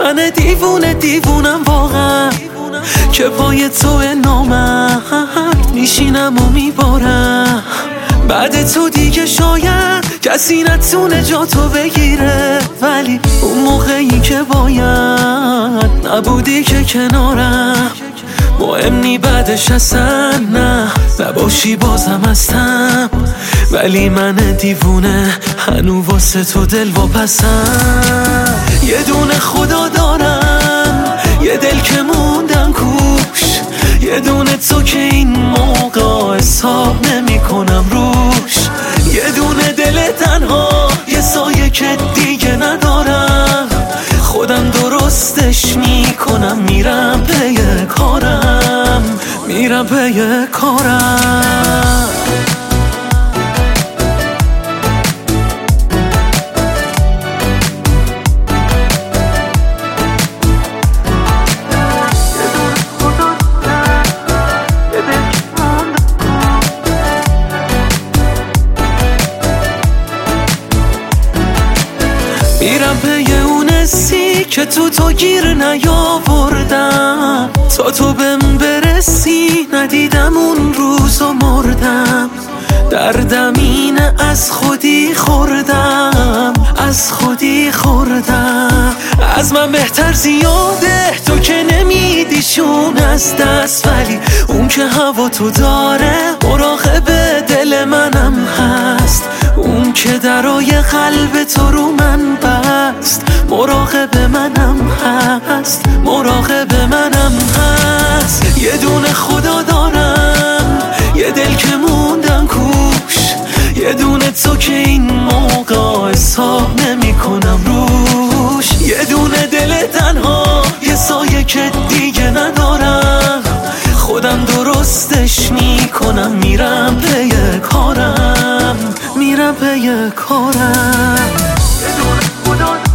من دیوونم واقعا که پای تو نامرد میشینم و میبارم. بعد تو دیگه شاید کسی نتونه جا تو بگیره، ولی اون موقعی که باید نبودی که کنارم. مهم نی بعدش اصلا نباشی بازم هستم، ولی من دیوونه هنو واسه تو دل واپسم. یه دونه خدا دارم، یه دل که موندم کوش، یه دونه تو که این موقع حساب نمی کنم روش. یه دونه دل تنها، یه سایه که دیگه ندارم، خودم درستش میکنم، میرم پی کارم، میرم پی کارم. میرم پی اون حسی که تو گیر نیاوردم، تا تو بهم برسی ندیدم اون روز و مردم. دردم اینه از خودی خوردم، از خودی خوردم. از من بهتر زیاده تو که نمیدیشون از دست، ولی اون که هوا تو داره مراقب دل منم هست. اون که درای قلب تو رو من بست، مراقب منم هست، مراقب منم هست. یه دونه خدا دارم، یه دل که موندم کوش، یه دونه تو که این موقع حساب نمی کنم روش. یه دونه دل تنها، یه سایه که دیگه ندارم، خودم درستش میکنم، میرم پی کارم، میرم پی کارم. یه دونه خدا